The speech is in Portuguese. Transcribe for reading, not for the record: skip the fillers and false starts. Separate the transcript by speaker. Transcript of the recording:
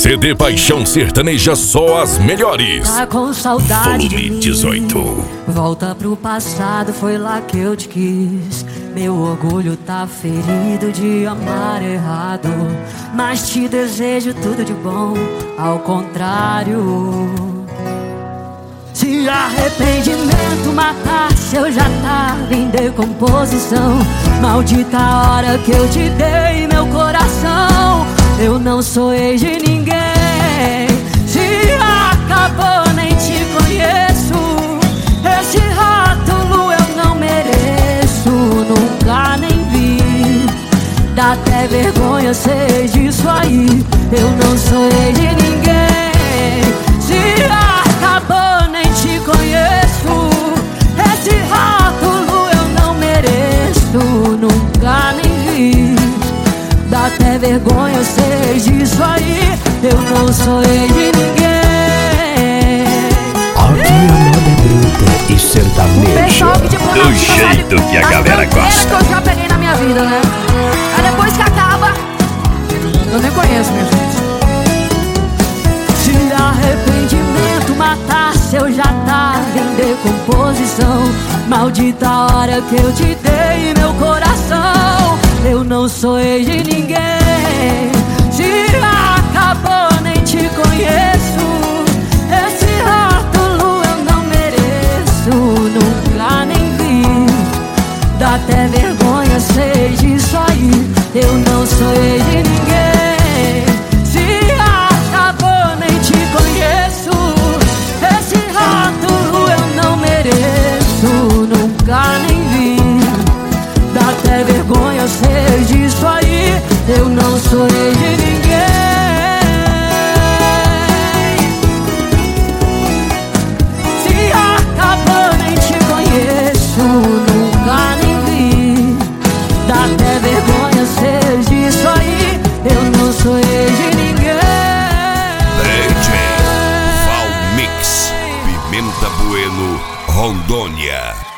Speaker 1: CD Paixão Sertaneja, só as melhores.
Speaker 2: Tá com saudade de
Speaker 1: Volume
Speaker 2: mim.
Speaker 1: 18.
Speaker 2: Volta pro passado, foi lá que eu te quis. Meu orgulho tá ferido de amar errado, mas te desejo tudo de bom, ao contrário. Se arrependimento matasse, eu já tava em decomposição. Maldita hora que eu te dei meu coração. Eu não sou ex de ninguém. Se acabou, nem te conheço. Esse rótulo eu não mereço, nunca nem vi. Dá até vergonha ser disso aí. Eu não sou ex de ninguém. Se acabou, nem te conheço. Esse rótulo eu não mereço, nunca nem vi. Dá até vergonha ser disso aí. Eu não sou ex de ninguém.
Speaker 3: Aqui a moda é bruta e sertaneja,
Speaker 4: Do jeito que a galera gosta.
Speaker 2: Que eu já peguei na minha vida, né? Aí depois que acaba, eu nem conheço, minha gente. Se arrependimento matasse, eu já tava em decomposição. Maldita hora que eu te dei meu coração. Eu não sou ex de ninguém. Se acabou, nem te conheço. Esse rótulo eu não mereço, nunca nem vi. Dá até vergonha ser disso aí. Eu não sou ex de ninguém. Se acabou, nem te conheço. Esse rótulo eu não mereço, nunca nem vi. Dá até vergonha ser disso aí. Eu não sou ex de ninguém. Se acabou, nem te conheço, nunca nem vi. Dá até vergonha ser disso aí. Eu não sou ex de ninguém.
Speaker 1: DJ Valmix, Pimenta Bueno, Rondônia.